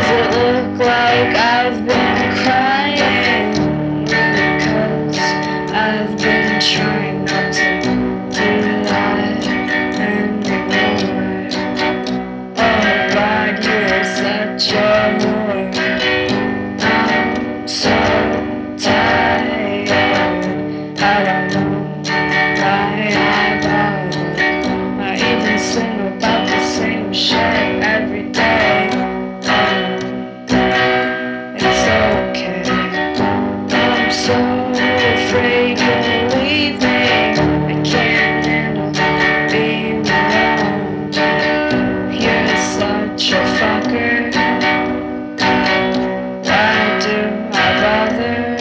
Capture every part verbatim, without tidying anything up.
it look like I've been crying? Because I've been trying not to do that anymore. Oh God, you're such a whore. I'm so tired. I don't know why I bother. I even sing about the same shit every day. It's okay. I'm so afraid you'll leave me. I can't handle being alone. You're such a fucker. Why do I bother?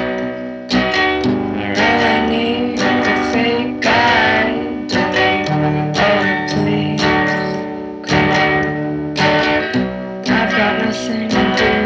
I really need a fake guy. Oh, please, come on. I've got nothing to do.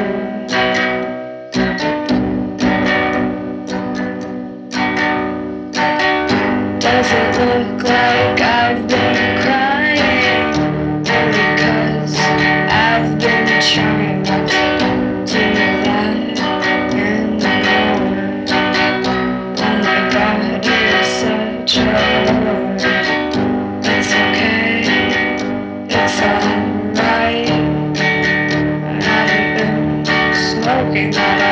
Does it look like I've been crying? Because I've been trying not to do that anymore. Oh my God, you're such a whore. It's okay, it's alright. I haven't been smoking that